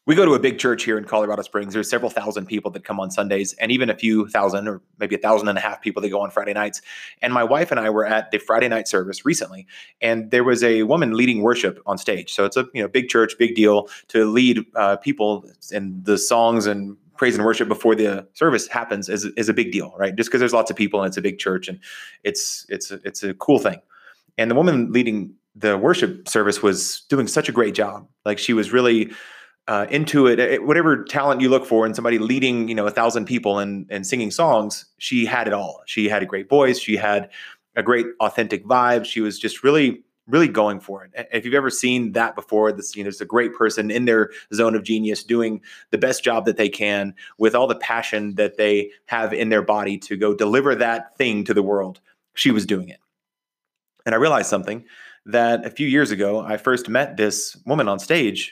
We go to a big church here in Colorado Springs. There's several thousand people that come on Sundays, and even a few thousand or maybe 1,500 people that go on Friday nights. And my wife and I were at the Friday night service recently, and there was a woman leading worship on stage. So it's a big church, big deal to lead people in the songs and praise and worship before the service happens is a big deal, right? Just because there's lots of people and it's a big church, and it's a cool thing. And the woman leading the worship service was doing such a great job. Like, she was really into it. Whatever talent you look for in somebody leading, 1,000 people and singing songs, she had it all. She had a great voice. She had a great authentic vibe. She was just really, really going for it. If you've ever seen that before, it's a great person in their zone of genius doing the best job that they can with all the passion that they have in their body to go deliver that thing to the world. She was doing it. And I realized something, that a few years ago, I first met this woman on stage.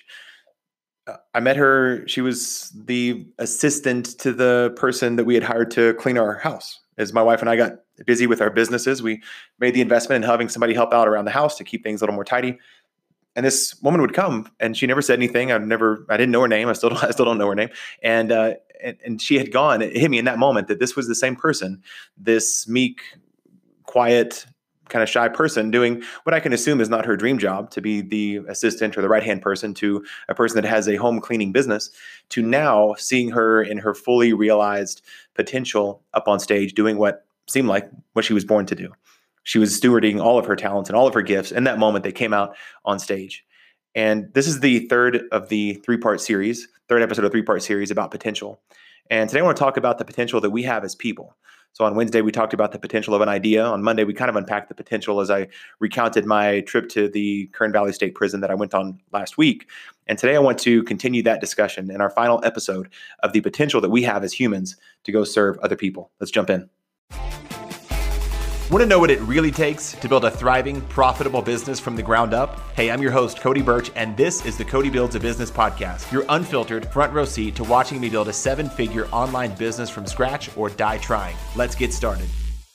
I met her. She was the assistant to the person that we had hired to clean our house. As my wife and I got busy with our businesses, we made the investment in having somebody help out around the house to keep things a little more tidy. And this woman would come, and she never said anything. I didn't know her name. I still don't know her name. And she had gone. It hit me in that moment that this was the same person, this meek, quiet, kind of shy person doing what I can assume is not her dream job, to be the assistant or the right-hand person to a person that has a home cleaning business, to now seeing her in her fully realized potential up on stage doing what seemed like what she was born to do. She was stewarding all of her talents and all of her gifts. In that moment, they came out on stage. And this is the third episode of the three-part series about potential. And today I want to talk about the potential that we have as people. So on Wednesday, we talked about the potential of an idea. On Monday, we kind of unpacked the potential as I recounted my trip to the Kern Valley State Prison that I went on last week. And today I want to continue that discussion in our final episode of the potential that we have as humans to go serve other people. Let's jump in. Want to know what it really takes to build a thriving, profitable business from the ground up? Hey, I'm your host, Cody Birch, and this is the Cody Builds a Business podcast, your unfiltered front row seat to watching me build a 7-figure online business from scratch or die trying. Let's get started.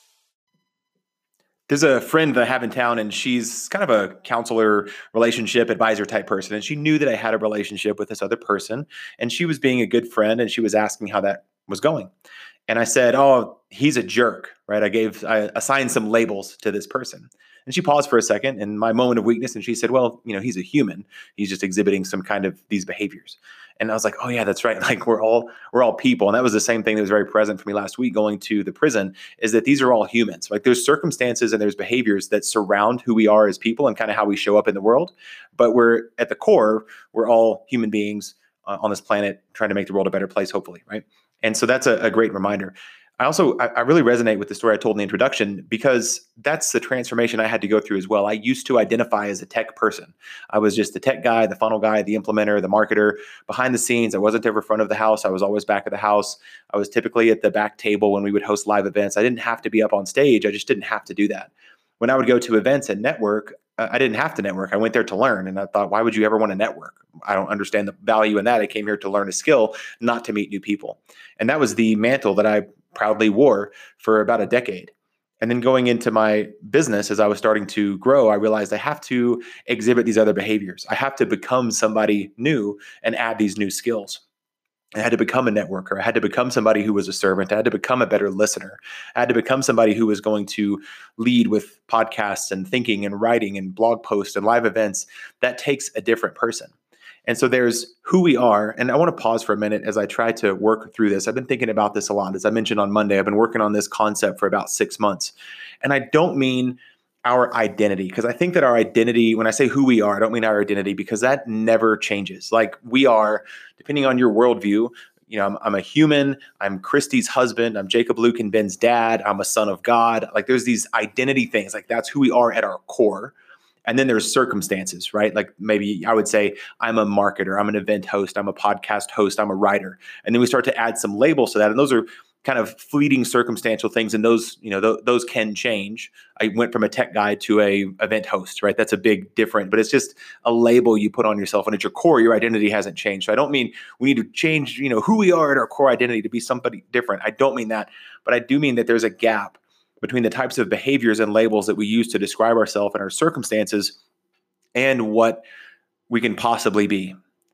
There's a friend that I have in town, and she's kind of a counselor, relationship advisor type person. And she knew that I had a relationship with this other person, and she was being a good friend, and she was asking how that was going. And I said, oh, he's a jerk, right? I assigned some labels to this person. And she paused for a second in my moment of weakness. And she said, well, he's a human. He's just exhibiting some kind of these behaviors. And I was like, oh yeah, that's right. Like we're all people. And that was the same thing that was very present for me last week going to the prison, is that these are all humans. Like there's circumstances and there's behaviors that surround who we are as people and kind of how we show up in the world. But we're at the core, we're all human beings on this planet trying to make the world a better place, hopefully, right? And so that's a great reminder. I really resonate with the story I told in the introduction, because that's the transformation I had to go through as well. I used to identify as a tech person. I was just the tech guy, the funnel guy, the implementer, the marketer behind the scenes. I wasn't ever front of the house. I was always back of the house. I was typically at the back table when we would host live events. I didn't have to be up on stage. I just didn't have to do that. When I would go to events and network, I didn't have to network. I went there to learn. And I thought, why would you ever want to network? I don't understand the value in that. I came here to learn a skill, not to meet new people. And that was the mantle that I proudly wore for about a decade. And then going into my business, as I was starting to grow, I realized I have to exhibit these other behaviors. I have to become somebody new and add these new skills. I had to become a networker. I had to become somebody who was a servant. I had to become a better listener. I had to become somebody who was going to lead with podcasts and thinking and writing and blog posts and live events. That takes a different person. And so there's who we are. And I want to pause for a minute as I try to work through this. I've been thinking about this a lot. As I mentioned on Monday, I've been working on this concept for about 6 months. And I don't mean our identity, because I think that our identity, when I say who we are, I don't mean our identity, because that never changes. Like we are, depending on your worldview, I'm a human, I'm Christy's husband, I'm Jacob, Luke, and Ben's dad, I'm a son of God. Like there's these identity things, like that's who we are at our core. And then there's circumstances, right? Like maybe I would say I'm a marketer, I'm an event host, I'm a podcast host, I'm a writer. And then we start to add some labels to that. And those are kind of fleeting circumstantial things. And those, those can change. I went from a tech guy to a event host, right? That's a big difference, but it's just a label you put on yourself. And at your core, your identity hasn't changed. So I don't mean we need to change, who we are at our core identity to be somebody different. I don't mean that, but I do mean that there's a gap between the types of behaviors and labels that we use to describe ourselves and our circumstances and what we can possibly be.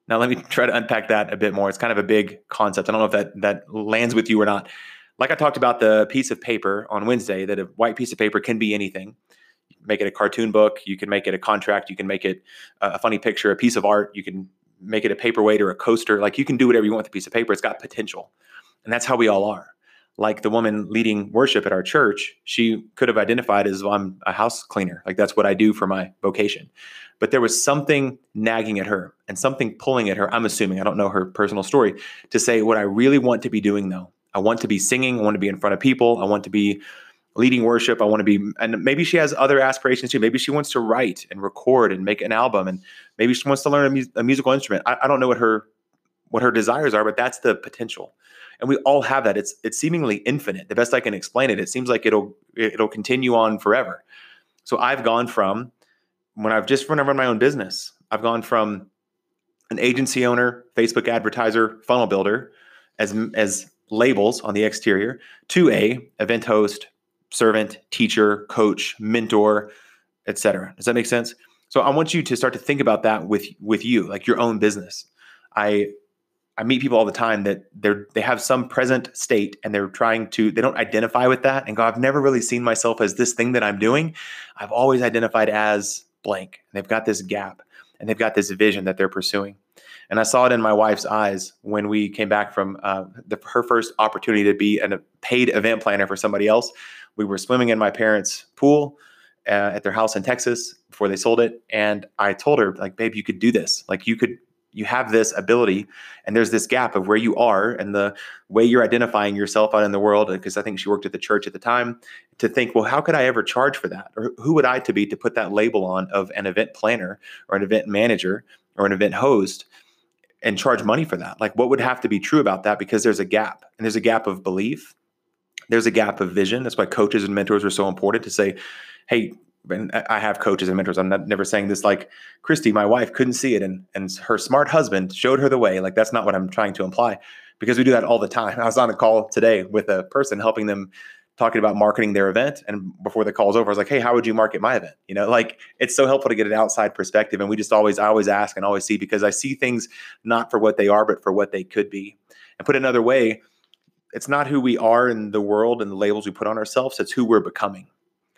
Now, let me try to unpack that a bit more. It's kind of a big concept. I don't know if that lands with you or not. Like I talked about the piece of paper on Wednesday, that a white piece of paper can be anything. You can make it a cartoon book. You can make it a contract. You can make it a funny picture, a piece of art. You can make it a paperweight or a coaster. Like you can do whatever you want with a piece of paper. It's got potential. And that's how we all are. Like the woman leading worship at our church, she could have identified as, well, I'm a house cleaner. Like that's what I do for my vocation. But there was something nagging at her and something pulling at her. I'm assuming, I don't know her personal story, to say, what I really want to be doing though, I want to be singing. I want to be in front of people. I want to be leading worship. I want to be, and maybe she has other aspirations too. Maybe she wants to write and record and make an album, and maybe she wants to learn a musical instrument. I don't know what her desires are, but that's the potential. And we all have that. It's seemingly infinite. The best I can explain it, it seems like it'll continue on forever. So I've gone from when I run my own business, I've gone from an agency owner, Facebook advertiser, funnel builder, as labels on the exterior, to a event host, servant, teacher, coach, mentor, etc. Does that make sense? So I want you to start to think about that with you, like your own business. I meet people all the time that they have some present state and they don't identify with that and go, I've never really seen myself as this thing that I'm doing. I've always identified as blank. And they've got this gap and they've got this vision that they're pursuing. And I saw it in my wife's eyes when we came back from her first opportunity to be a paid event planner for somebody else. We were swimming in my parents' pool at their house in Texas before they sold it. And I told her, like, babe, you could do this. Like you have this ability, and there's this gap of where you are and the way you're identifying yourself out in the world. Because I think she worked at the church at the time, to think, well, how could I ever charge for that? Or who would I be to put that label on of an event planner or an event manager or an event host and charge money for that? Like, what would have to be true about that? Because there's a gap, and there's a gap of belief. There's a gap of vision. That's why coaches and mentors are so important, to say, hey, and I have coaches and mentors. I'm never saying this like Christy, my wife, couldn't see it, and her smart husband showed her the way. Like, that's not what I'm trying to imply, because we do that all the time. I was on a call today with a person helping them, talking about marketing their event. And before the call was over, I was like, hey, how would you market my event? Like, it's so helpful to get an outside perspective. And I always ask and always see, because I see things not for what they are, but for what they could be. And put another way, it's not who we are in the world and the labels we put on ourselves. It's who we're becoming.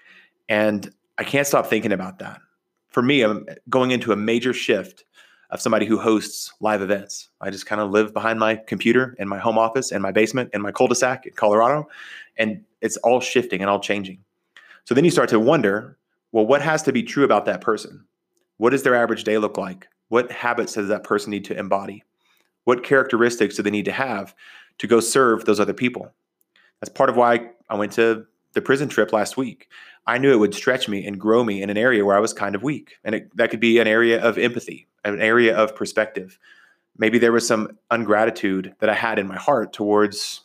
And I can't stop thinking about that. For me, I'm going into a major shift of somebody who hosts live events. I just kind of live behind my computer in my home office, in my basement, in my cul-de-sac in Colorado, and it's all shifting and all changing. So then you start to wonder, well, what has to be true about that person? What does their average day look like? What habits does that person need to embody? What characteristics do they need to have to go serve those other people? That's part of why I went to the prison trip last week. I knew it would stretch me and grow me in an area where I was kind of weak. And that could be an area of empathy, an area of perspective. Maybe there was some ungratitude that I had in my heart towards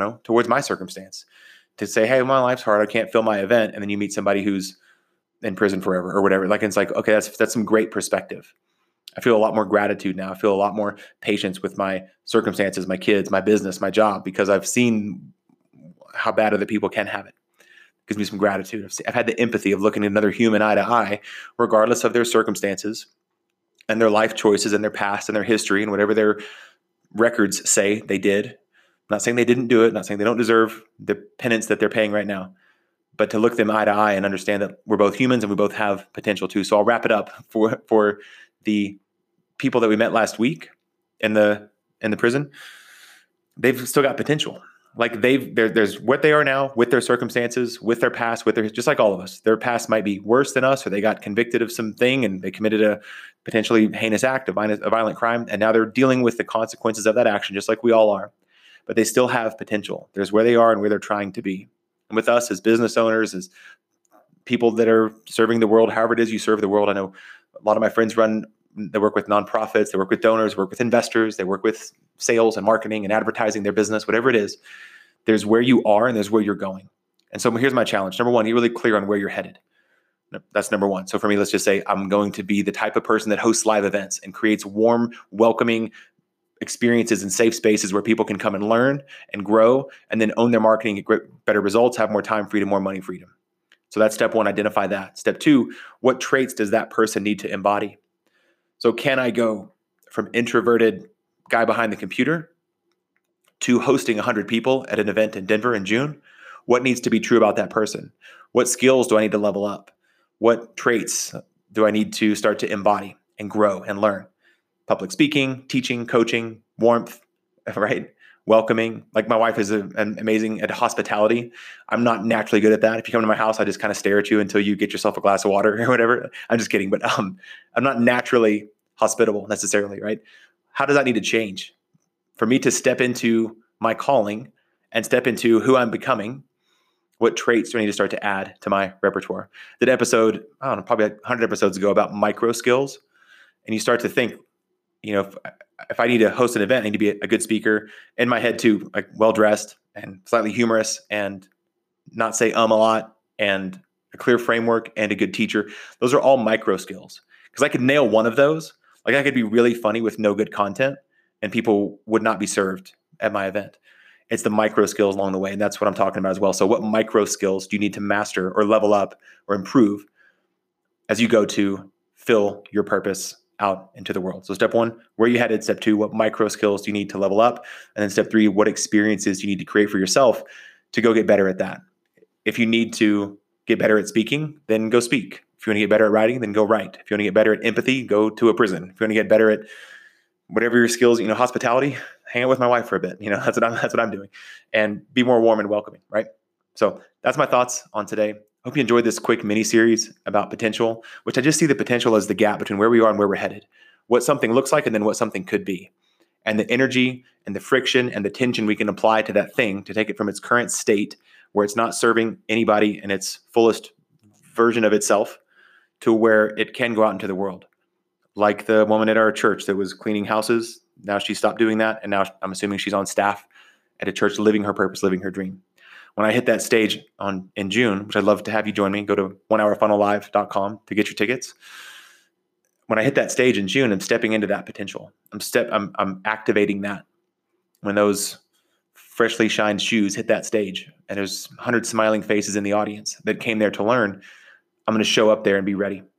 my circumstance, to say, hey, my life's hard, I can't fill my event. And then you meet somebody who's in prison forever or whatever. Like, it's like, okay, that's some great perspective. I feel a lot more gratitude now. I feel a lot more patience with my circumstances, my kids, my business, my job, because I've seen how bad other people can have it. Gives me some gratitude. I've had the empathy of looking at another human eye to eye, regardless of their circumstances and their life choices and their past and their history and whatever their records say they did. I'm not saying they didn't do it, not saying they don't deserve the penance that they're paying right now, but to look them eye to eye and understand that we're both humans and we both have potential too. So I'll wrap it up for the people that we met last week in the prison. They've still got potential. Like, there's what they are now with their circumstances, with their past, just like all of us. Their past might be worse than us, or they got convicted of something and they committed a potentially heinous act, a violent crime, and now they're dealing with the consequences of that action, just like we all are. But they still have potential. There's where they are and where they're trying to be. And with us as business owners, as people that are serving the world, however it is you serve the world. I know a lot of my friends they work with nonprofits, they work with donors, work with investors, they work with sales and marketing and advertising their business, whatever it is. There's where you are and there's where you're going. And so here's my challenge. Number one, get really clear on where you're headed. That's number one. So for me, let's just say I'm going to be the type of person that hosts live events and creates warm, welcoming experiences and safe spaces where people can come and learn and grow and then own their marketing, get better results, have more time freedom, more money freedom. So that's step one, identify that. Step two, what traits does that person need to embody? So can I go from introverted guy behind the computer to hosting 100 people at an event in Denver in June, what needs to be true about that person? What skills do I need to level up? What traits do I need to start to embody and grow and learn? Public speaking, teaching, coaching, warmth, right? Welcoming. Like my wife is amazing at hospitality. I'm not naturally good at that. If you come to my house, I just kind of stare at you until you get yourself a glass of water or whatever. I'm just kidding, but I'm not naturally hospitable necessarily, right? How does that need to change? For me to step into my calling and step into who I'm becoming, what traits do I need to start to add to my repertoire? Did episode, I don't know, probably 100 episodes ago about micro skills. And you start to think, if I need to host an event, I need to be a good speaker. In my head too, like well-dressed and slightly humorous and not say a lot and a clear framework and a good teacher. Those are all micro skills. Because I could nail one of those. Like I could be really funny with no good content and people would not be served at my event. It's the micro skills along the way. And that's what I'm talking about as well. So what micro skills do you need to master or level up or improve as you go to fill your purpose out into the world? So step 1, where are you headed? Step 2, what micro skills do you need to level up? And then step 3, what experiences do you need to create for yourself to go get better at that? If you need to get better at speaking, then go speak. If you want to get better at writing, then go write. If you want to get better at empathy, go to a prison. If you want to get better at whatever your skills, hospitality, hang out with my wife for a bit. That's what I'm doing, and be more warm and welcoming, right? So that's my thoughts on today. Hope you enjoyed this quick mini series about potential, which I just see the potential as the gap between where we are and where we're headed, what something looks like, and then what something could be, and the energy and the friction and the tension we can apply to that thing to take it from its current state, where it's not serving anybody in its fullest version of itself, to where it can go out into the world. Like the woman at our church that was cleaning houses. Now she stopped doing that. And now I'm assuming she's on staff at a church, living her purpose, living her dream. When I hit that stage in June, which I'd love to have you join me, go to onehourfunnellive.com to get your tickets. When I hit that stage in June, I'm stepping into that potential. I'm activating that. When those freshly shined shoes hit that stage and there's 100 smiling faces in the audience that came there to learn, I'm going to show up there and be ready.